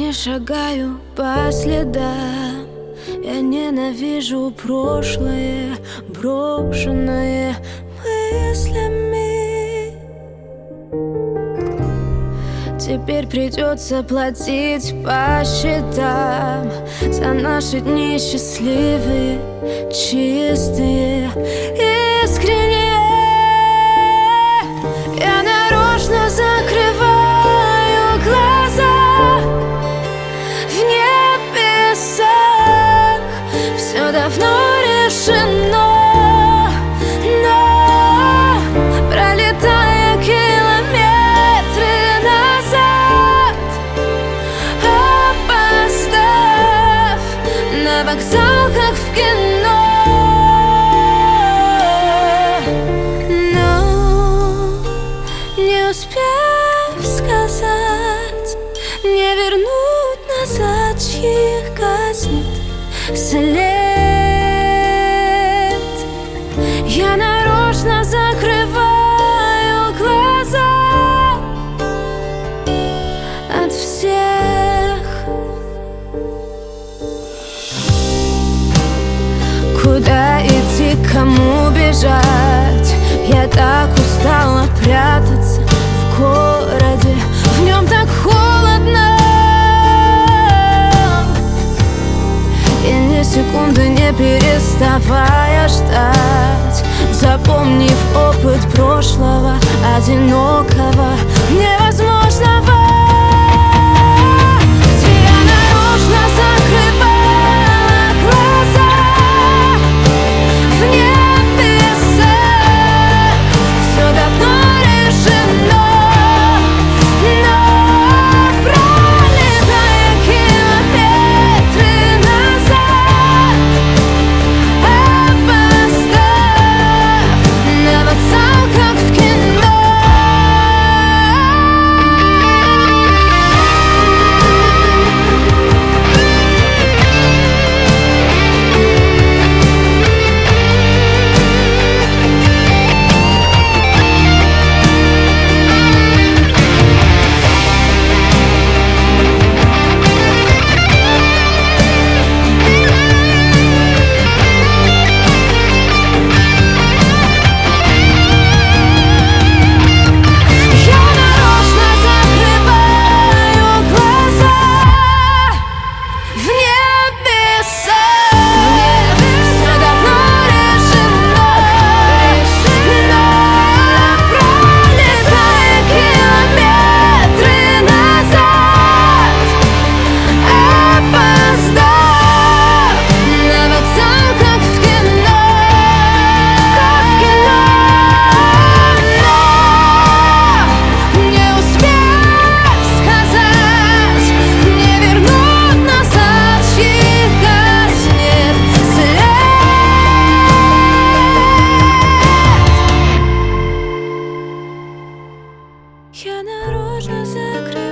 не шагаю по следам. Я ненавижу прошлое, брошенное мыслями. Теперь придется платить по счетам за наши дни счастливые, чистые, искренние. Я нарочно закрываю глаза. В небесах все давно решено, но пролетая километры назад, опоздав на вокзал, как в кино. Не успев сказать, не вернуть назад, чьих гаснет след. Я нарочно закрываю глаза от всех. Куда идти, кому бежать? Я так устала прятаться в городе, в нем так холодно. И ни секунды не переставая ждать, запомнив опыт прошлого, одинокого, невозможного. Где я нарочно закрывала глаза. В небесах все давно решено, но пролетая километры назад, опоздав на вокзал, как в кино. Я нарочно закрыла